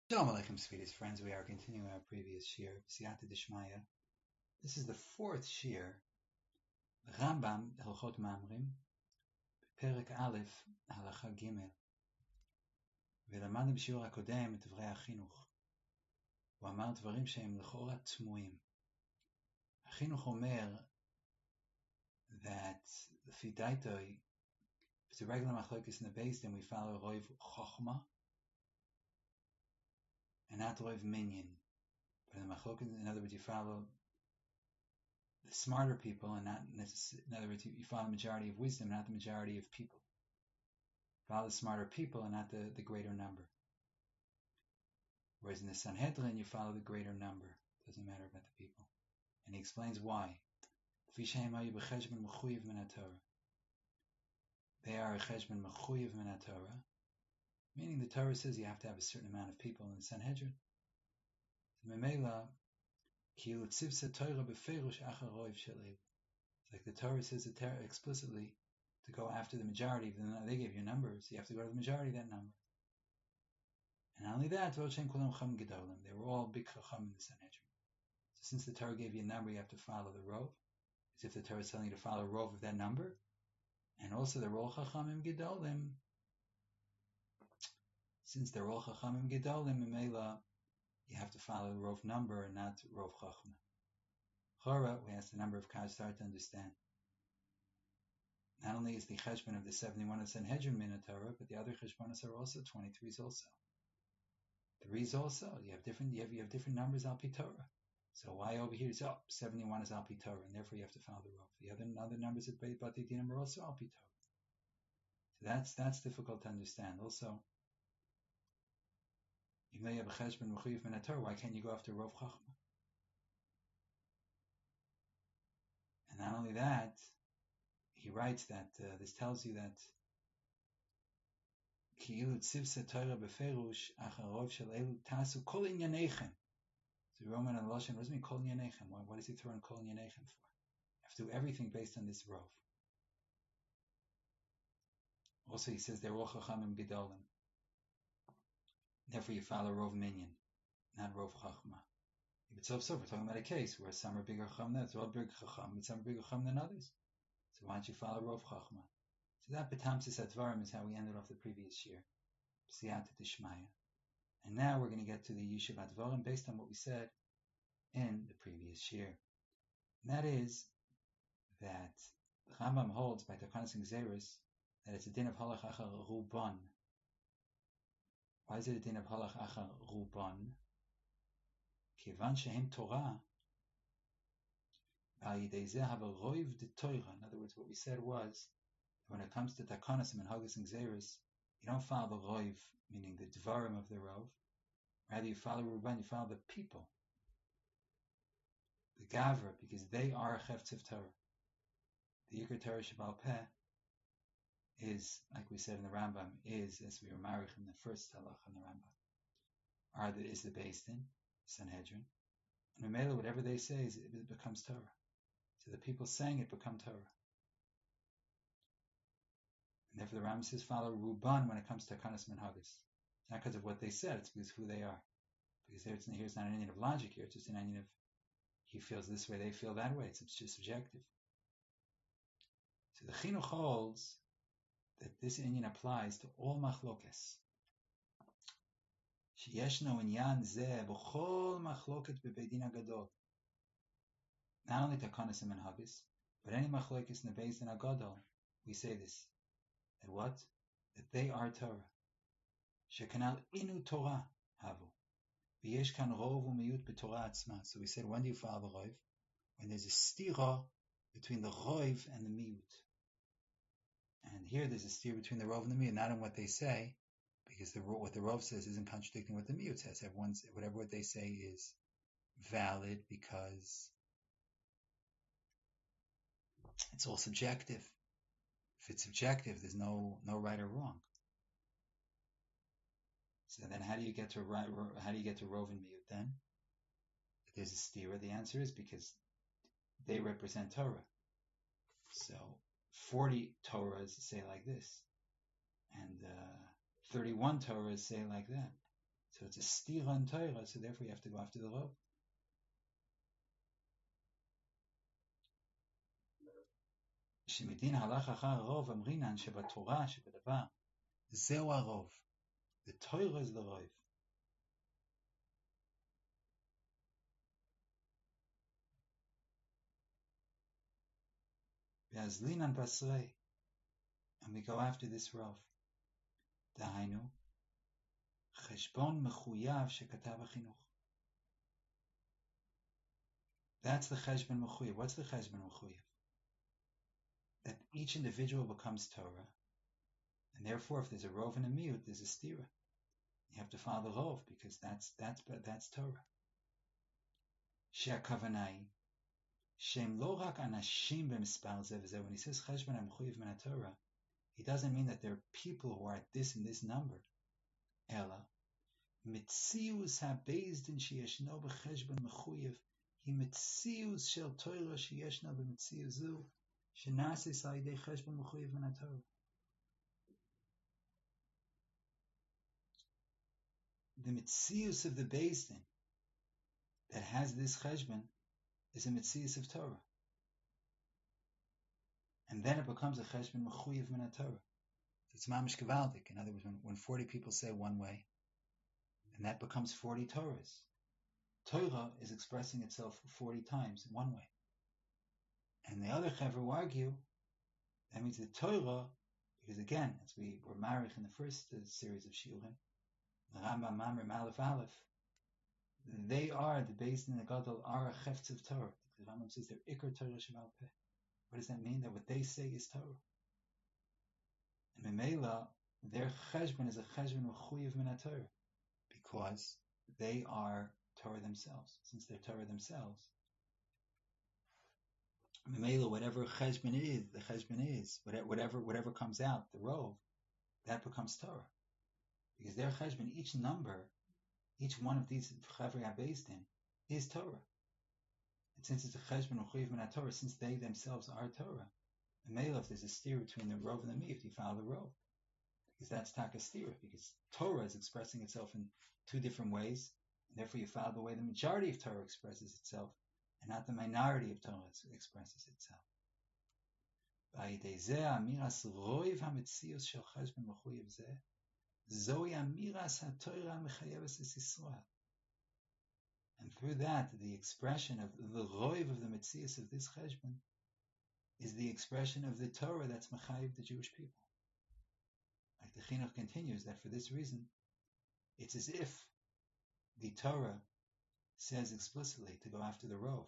Shalom Aleichem, sweetest friends. We are continuing our previous shir, Siyata Dishmaya. This is the fourth shir, Rambam Hilchot Mamrim, Perek Aleph, Halacha Gimel. ולמדנו בשיעור הקודם את דברי החינוך. הוא אמר דברים שהם לכאורה תמוהים. החינוך אומר that לפי דעתו, if it's a regular machlokes in the base, then we follow Roiv Chochma and not Roiv Minyan. But in the machlokes, in other words, you follow the smarter people and not necessarily, in other words, you follow the majority of wisdom, not the majority of people. Follow the smarter people and not the greater number. Whereas in the Sanhedrin, you follow the greater number. It doesn't matter about the people. And he explains why. They are a cheshbon mechuyev min Torah, meaning the Torah says you have to have a certain amount of people in the Sanhedrin. It's like the Torah says explicitly to go after the majority, even though they gave you numbers, you have to go to the majority of that number. And not only that, they were all big chacham in the Sanhedrin. So since the Torah gave you a number, you have to follow the rov, as if the Torah is telling you to follow the rov of that number. And also they're all chachamim gedolim. Since they're all chachamim gedolim, you have to follow the rov number and not rov chachma. Chora, we ask the number of Kaz start to understand. Not only is the cheshbon of the 71 of Sanhedrin min Torah, but the other cheshbonos are also 23s also. 3s also. You have different numbers al pi Torah. So why over here is 71 is al pi Torah, and therefore you have to follow the rov. The other numbers at Beit Bati Dinim are also al pi Torah. So that's difficult to understand. Also, even though you have a cheshbon mechuyev min Torah, why can't you go after rov chachma? And not only that, he writes that this tells you that כאילו ציווה תורה בפירוש אחר רוב של אלו תעשו כל ענייניכם. So Roman and Lashon, what does it mean kol ענייניכם? What does he throw in kol ענייניכם for? You have to do everything based on this rov. Also he says they're all chachamim gedolim. Therefore you follow rov minyan, not rov chachma. But so we're talking about a case where some are bigger chacham than others, all bigger chacham, but some are bigger chacham than others. So why don't you follow rov chachma? So that betamsis advarim is how we ended off the previous year. Siyata Dishmaya. And now we're going to get to the Yishuv Advarim based on what we said in the previous year. And that is that the Rambam holds by Takanas and Gzeris that it's a din of halach achar ruban. Why is it a din of halach achar ruban? Kivan shehem Torah. In other words, what we said was, when it comes to Takanasim and Haggis and Gzeris, you don't follow the Roiv, meaning the Dvarim of the Rov. Rather, you follow Ruban, you follow the people. The Gavra, because they are Chefetz Torah. The Yikar Torah Shabbal Peh is, like we said in the Rambam, is, as we were married in the first halach in the Rambam, is the Beis Din, Sanhedrin. And Memela, whatever they say, it becomes Torah. So the people saying it become Torah. And therefore the Rambam says follow Ruban when it comes to Takanas and Haggis. It's not because of what they said, it's because of who they are. Because here's not an Indian of logic here, it's just an Indian of he feels this way, they feel that way. It's just subjective. So the Chinuch holds that this Indian applies to all machlokes. Sheyeshno inyan zeh b'chol machloket b'Beit Din HaGadol. Not only Takanas and Haggis, but any machlokes in the Beit Din HaGadol, we say this. That what? That they are Torah. Shekanal inu Torah havu. V'yesh kan rov u'miyut b'Torah atzma. So we said, when do you follow the rov? When there's a stira between the rov and the miyut. And here there's a stira between the rov and the miyut, not in what they say, because what the rov says isn't contradicting what the miyut says. Whatever what they say is valid because it's all subjective. If it's subjective, there's no right or wrong. So then, how do you get to rov and miyut then? If there's a stira, the answer is because they represent Torah. So 40 Torahs say like this, and 31 Torahs say like that. So it's a stira in Torah, so therefore you have to go after the Rov. שמדין הלך אחר הרוב אמרינן שבתורה, שבדבר, זהו הרוב. The Torah is the Rov. Ve'azlinan basrei, and we go after this Rov. דהיינו, חשבון מחויב שכתב החינוך. That's the cheshbon mechuyev. What's the cheshbon mechuyev? That each individual becomes Torah, and therefore, if there's a rov and a miut, there's a stira. You have to follow the rov because that's Torah. She'akavanai shem lo rak anashim b'mispar zeh v'zeh. When he says cheshbon mechuyev min Torah, he doesn't mean that there are people who are at this and this number. Ela mitzius habeis din sheyeshno b'cheshbon mechuyev. He mitzius shel Torah sheyeshna b'mitzius zu shenasis al yidei cheshbon mechuyev min Torah. The mitzius of the Beis Din that has this cheshbon is a mitzius of Torah, and then it becomes a cheshbon mechuyev min Torah. So it's mamish gevaldik. In other words, when 40 people say one way, and that becomes 40 Torahs. Torah is expressing itself 40 times in one way. And the other Chaver argue, that means the Torah, because again, as we were married in the first series of Shiurim, the Rambam Mamrim Aleph Aleph, they are, the Beis Din and the Gadol are a Chefetz of Torah. The Rambam says they're Iker Torah Shemal Peh. What does that mean? That what they say is Torah. And Memela, their Cheshbon is a Cheshbon Mechuyev min Torah, because they are Torah themselves. Since they're Torah themselves, Memela, whatever cheshbon is, the cheshbon is, whatever comes out, the rov, that becomes Torah. Because their cheshbon, each number, each one of these Chavrei HaBeis Din is Torah. And since it's a cheshbon u'chuyev min Torah, since they themselves are Torah, Memela, if there's a steer between the rov and the miut, you follow the rov. Because that's taka steer, because Torah is expressing itself in two different ways, and therefore you follow the way the majority of Torah expresses itself, and not the minority of Torah expresses itself. And through that, the expression of the roiv of the mitzias of this cheshbon is the expression of the Torah that's mechayev the Jewish people. Like the Chinuch continues, that for this reason, it's as if the Torah says explicitly to go after the rov.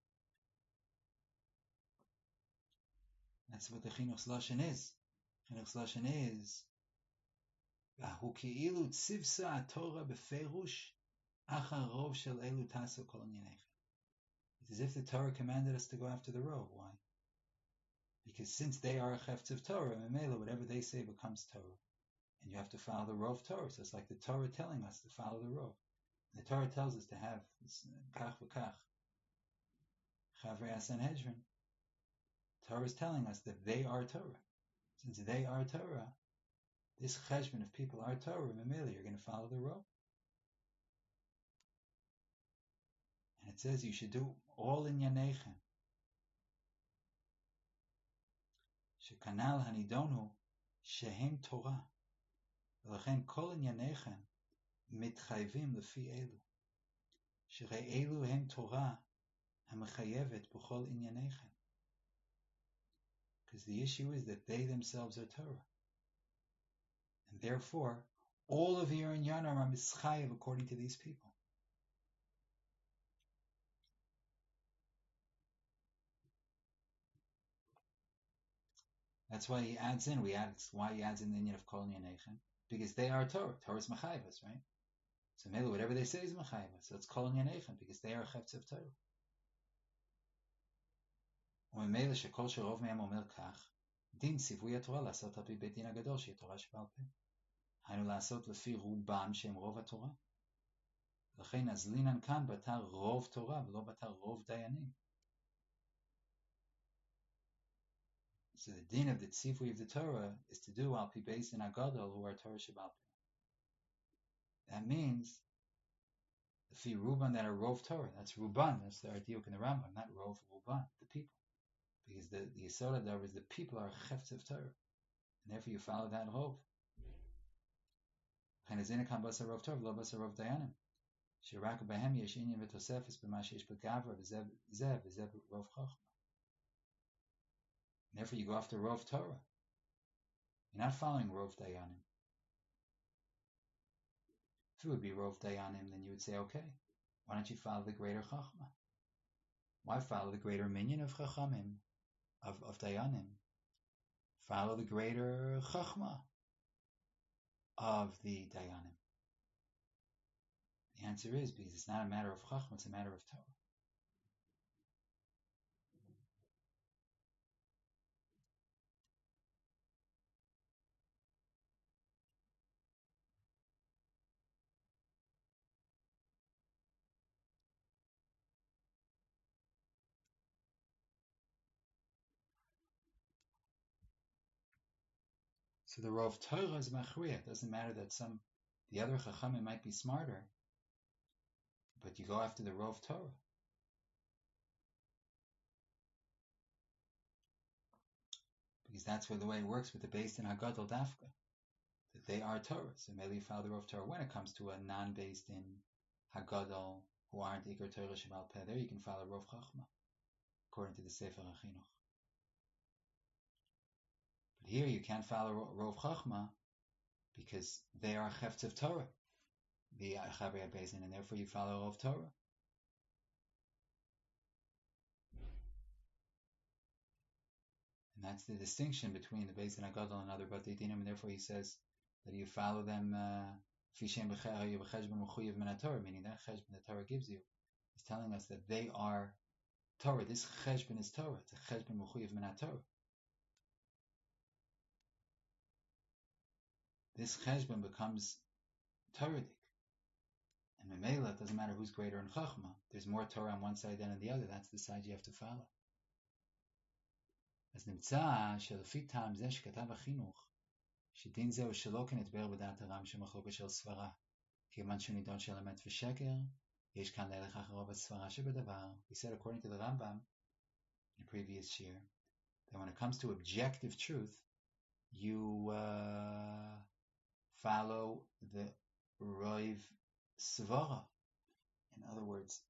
That's what the Chinuch's Lashon is. Chinuch's Lashon is Hu ki'ilu tzivsa Torah b'ferush achar rov shel elu tasu kol inyanechem. It's as if the Torah commanded us to go after the rov. Why? Because since they are a chefetz of Torah, Memela, whatever they say becomes Torah. And you have to follow the rov Torah. So it's like the Torah telling us to follow the rov. The Torah tells us to have kach v'kach Chavrei HaSanhedrin. Torah is telling us that they are Torah. Since they are Torah, this cheshbon of people are Torah, Memela, you're going to follow the rov. And it says you should do all in Yanechem. Shekanal hanidonu shehem Torah. V'lechen kol in Yanechem mitchayvim lefi elu. Sherei elu hem Torah hamechayevet b'chol inyanechem. Because the issue is that they themselves are Torah. And therefore, all of your inyanim are mischayev according to these people. That's why he adds in, why he adds in the inyan of kol inyanechem, because they are Torah. Torah is mechayevus, right? So maybe whatever they say is mechayevus. So it's kol inyanechem, because they are chefetz of Torah. וממילא שכל שרוב מהם אומר כך, דין ציווי התורה לעשות על פי בית דין הגדול שהיא תורה שבעל פה. היינו לעשות לפי רובם שהם רוב התורה. לכן נזלינן כאן בתר רוב תורה ולא בתר רוב דיינים. So the din of the tzivui of the Torah is to do al pi beis din hagadol who are Torah shebal peh. That means Fi Ruban that are Rov Torah. That's Ruban. That's the Ardiuk in the Rambam, not Rov Ruban, the people. Because the Yesod HaDavar is the people are Chefts of Torah. And therefore you follow that Rov. Chanezina kan basa Rov Torah, lo basa Rov Dayanim. Shirak Bahem Yesh Inyan V'Tosefes B'ma Sheyesh B'Gavra V'Zev Rov Chachma. Therefore you go after Rov Torah. You're not following Rov Dayanim. If it would be Rov Dayanim, then you would say, okay, why don't you follow the greater Chachma? Why follow the greater minion of Chachamim, of Dayanim? Follow the greater Chachma of the Dayanim. The answer is because it's not a matter of Chachma, it's a matter of Torah. So the Rov Torah is machriya. It doesn't matter that the other Chachamim might be smarter, but you go after the Rov Torah. Because that's where the way it works with the Beis Din Hagadol Dafka, that they are Torah. So maybe you follow the Rov Torah. When it comes to a non-Beis Din Hagadol who aren't Iker Torah Shabal Peh, there you can follow Rov Chachma, according to the Sefer HaChinuch. But here you can't follow Rov Chachma because they are Chefts of Torah, the Chavei Beis Din, and therefore you follow Rov Torah. And that's the distinction between the Beis Din Hagadol and other Batei Dinim, and therefore he says that you follow them meaning that cheshbon the Torah gives you. He's telling us that they are Torah. This cheshbon is Torah. It's a cheshbon mechuyev min Torah. This cheshbon becomes Toradic. And Memela, it doesn't matter who's greater in Chachma. There's more Torah on one side than on the other. That's the side you have to follow. As nimtza shelefi tam zeh shekatav hachinuch shedin zeh shelo kenitber b'dat haram shemachloket shel svara kiman shunidon shel emet v'sheker yesh kan lelech acharav svara shebedavar. We said according to the Rambam in the previous year that when it comes to objective truth, you follow the Roiv Svara. In other words,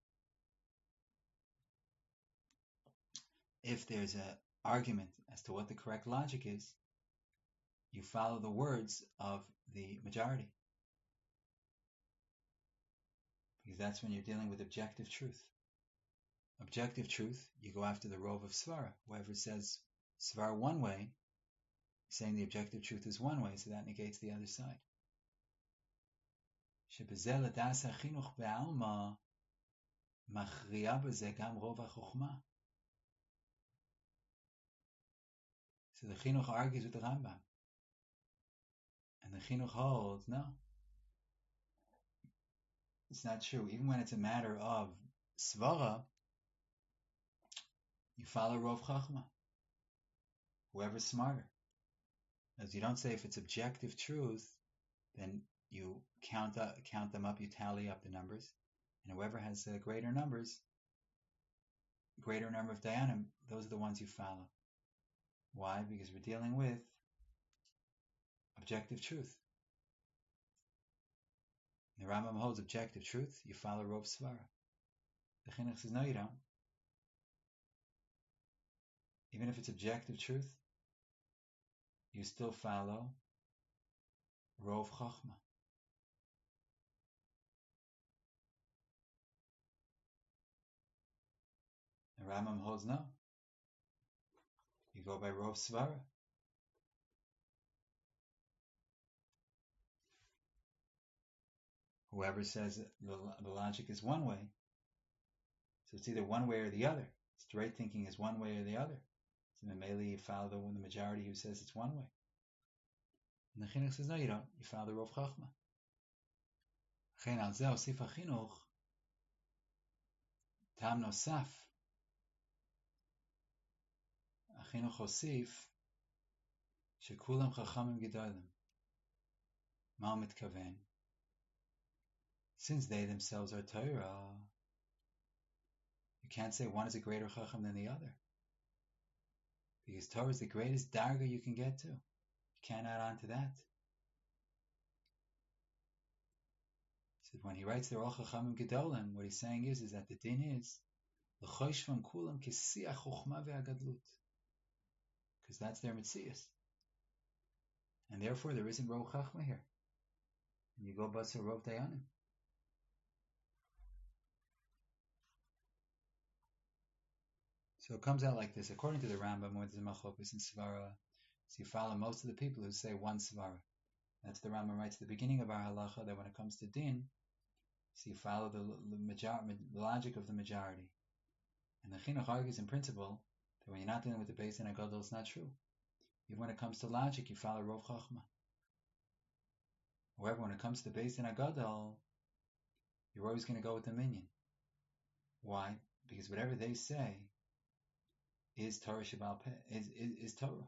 if there's an argument as to what the correct logic is, you follow the words of the majority. Because that's when you're dealing with objective truth. Objective truth, you go after the Rov of Svara. Whoever says Svara one way, saying the objective truth is one way, so that negates the other side. שבזה לדעת החינוך בעלמא מכריע בזה גם רוב החוכמה. So the Chinuch argues with the Rambam. And the Chinuch holds, no. It's not true. Even when it's a matter of Svara, you follow Rov Chachma. Whoever's smarter. As you don't say if it's objective truth, then you count them up, you tally up the numbers. And whoever has greater numbers, greater number of Dayanim, those are the ones you follow. Why? Because we're dealing with objective truth. The Rambam holds objective truth, you follow Rov Svara. The Chinuch says, no, you don't. Even if it's objective truth, you still follow Rov Chachma. The Rambam holds no. You go by Rov Svara. Whoever says the logic is one way, so it's either one way or the other. Straight thinking is one way or the other. So mainly you follow the majority who says it's one way. And the Chinuch says, no, you don't. You follow the Rov Chachma. Chen al zeh osif HaChinuch tam nosaf. HaChinuch osif שכולם חכמים גדולים. מה הוא מתכוון? since they themselves are Torah, you can't say one is a greater Chacham than the other. Because Torah is the greatest darga you can get to. You can't add on to that. So when he writes the Ol Chachamim Gedolim, what he's saying is that the din is l'choshvam kulam k'siach chochma ve'agadlut, because that's their mitzias, and therefore there isn't Rov Chachma here. And you go Basar Rov Dayanim. So it comes out like this. According to the Rambam, where there's a machlokus and svara, so you follow most of the people who say one svara. That's the Rambam writes at the beginning of our halacha, that when it comes to din, so you follow the logic of the majority. And the Chinuch argues in principle that when you're not dealing with the Beis Din HaGadol, it's not true. Even when it comes to logic, you follow Rov Chachma. However, when it comes to the Beis Din HaGadol, you're always going to go with the minyan. Why? Because whatever they say is Torah Sheba'al Peh, is Torah.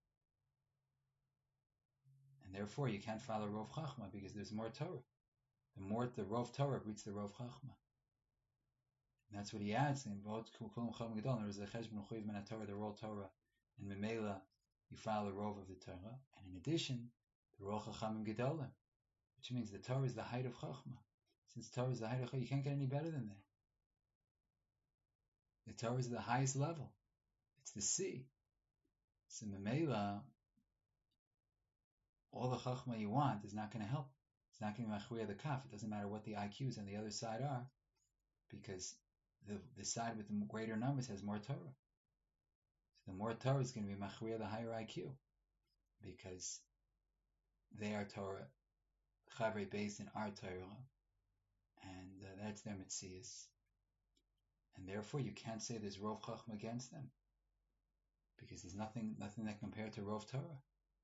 And therefore, you can't follow Rov Chachma because there's more Torah. The more the Rov Torah beats the Rov Chachma. And that's what he adds in both Kulam Chacham Gedol. There is a Cheshbon Chuyiv Min HaTorah, the Rov Torah, and Memela, you follow the Rov of the Torah. And in addition, the Rov Chachamim Gedolim, which means the Torah is the height of Chachma. Since Torah is the height of Chachma, you can't get any better than that. The Torah is the highest level. It's the sea. So Memela, all the Chachma you want is not going to help. It's not going to be Machriya the Kaf. It doesn't matter what the IQs on the other side are, because the side with the greater numbers has more Torah. So the more Torah is going to be Machriya the higher IQ, because they are Torah. Chavrei Beis Din are Torah, and that's their mitzias. And therefore, you can't say there's Rov Chachma against them, because there's nothing that compared to Rov Torah.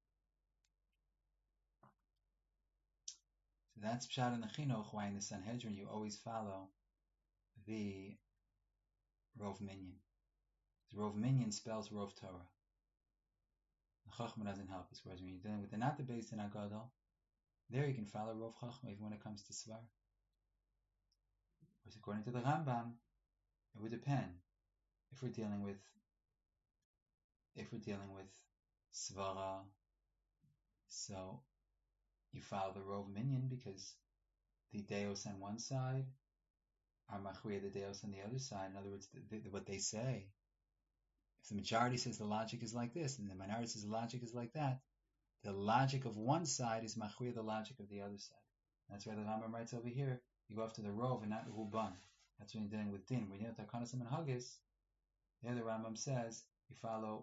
So that's Pshat in the Chinuch, why in the Sanhedrin you always follow the Rov Minyan. The Rov Minyan spells Rov Torah. The Chachma doesn't help us, whereas when you're dealing with the not the Beis Din HaGadol, there you can follow Rov Chachma even when it comes to Svar. Whereas according to the Rambam, it would depend. If we're dealing with Svara, so you follow the Rov Minyan because the Deos on one side are Machriya the Deos on the other side. In other words, what they say. If the majority says the logic is like this, and the minority says the logic is like that, the logic of one side is Machriya the logic of the other side. That's why the Rambam writes over here, you go after the Rov and not Ruban. That's when you're dealing with Din. When you're dealing with Takanas and Haggis, there the Rambam says you follow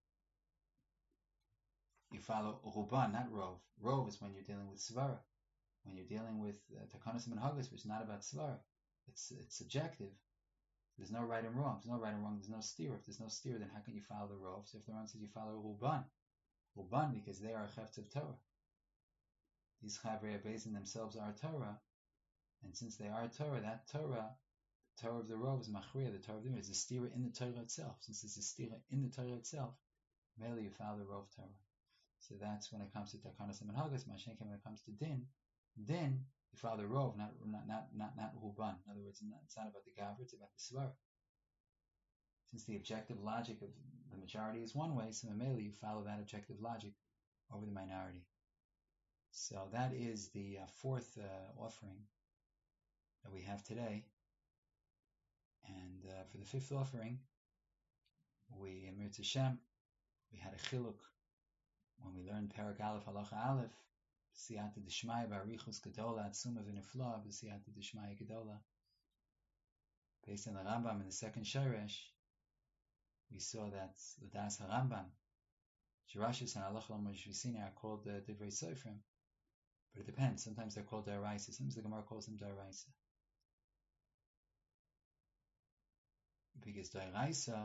Ruban, not Rov. Rov is when you're dealing with Svara. When you're dealing with Takanas and Haggis, which is not about Svara. It's subjective. There's no right and wrong. There's no right and wrong. There's no steer. If there's no steer, then how can you follow the Rov? So if the Rambam says you follow Ruban, because they are Chefetz of Torah. These Chavrei Beis Din themselves are Torah, and since they are Torah, that Torah, the Torah of the Rov is Machriya, the Torah of the Rov is the steer in the Torah itself. Since it's a steer in the Torah itself, merely you follow the Rov Torah. So that's when it comes to Takanas and Haggis. Mashenkin, when it comes to Din, you follow the Rov, not Ruban. In other words, it's not about the Gavra, it's about the Svara. Since the objective logic of the majority is one way, so merely you follow that objective logic over the minority. So that is the fourth offering that we have today. And for the fifth offering, we, Mir Hashem, we had a chiluk when we learned Parak Aleph Halacha Aleph, Siyata Dishmaya Barichus Gedola Atzuma V'Nifla B'Siyata Dishmaya Gedola. Based on the Rambam in the second Sheresh, we saw that the Das HaRambam, Jerashis and Halacha L'Moshe V'Sina are called Divrei Sofrim, but it depends. Sometimes they're called D'Oraisa. Sometimes the Gemara calls them D'Oraisa. Because D'Oraisa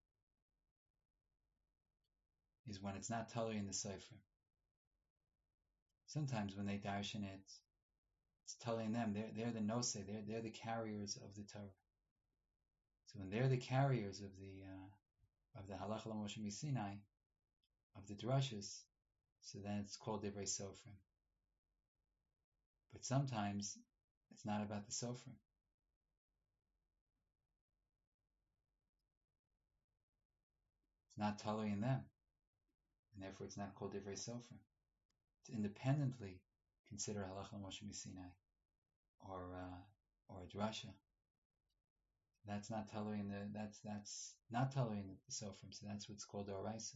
is when it's not Tali in the Sefer. Sometimes when they darshan it, it's telling them they're the Nose, they're the carriers of the Torah. So when they're the carriers of the Halacha L'Moshe Sinai, of the drushes, so then it's called Divrei Sofrim. But sometimes It's not about the Sofrim. It's not Talui in them, and therefore it's not called Divrei Sofrim. To independently consider Halacha Moshe Sinai or a drasha. That's not Talui in that's not Talui in the Sofrim. So that's what's called Oraisa.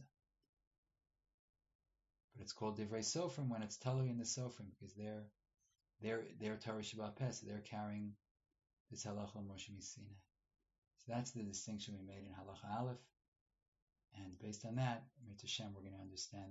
But it's called Divrei Sofrim when it's Talui in the Sofrim, because they're Torah Shabbat Pes, they're carrying this Halacha Moshe Sinai. So that's the distinction we made in Halacha Aleph, and based on that, Mir Hashem, we're going to understand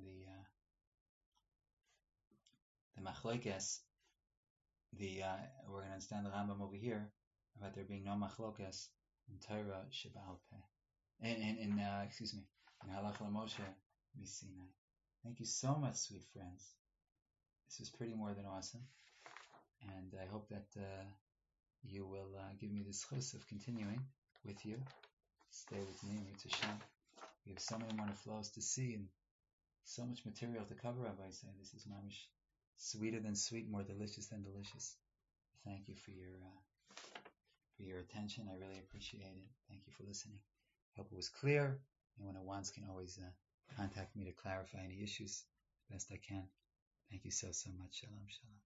the Machlokes. We're going to understand the Rambam over here about there being no Machlokes in Torah Shabbat Peh, in Halacha Moshe Sinai. Thank you so much, sweet friends. This was pretty more than awesome, and I hope that you will give me the schus of continuing with you. Stay with me, Mir Hashem. We have so many more flows to see and so much material to cover up. I say this is mamish sweeter than sweet, more delicious than delicious. Thank you for your attention. I really appreciate it. Thank you for listening. I hope it was clear. Anyone who wants can always contact me to clarify any issues as best I can. Thank you so much. Shalom, shalom.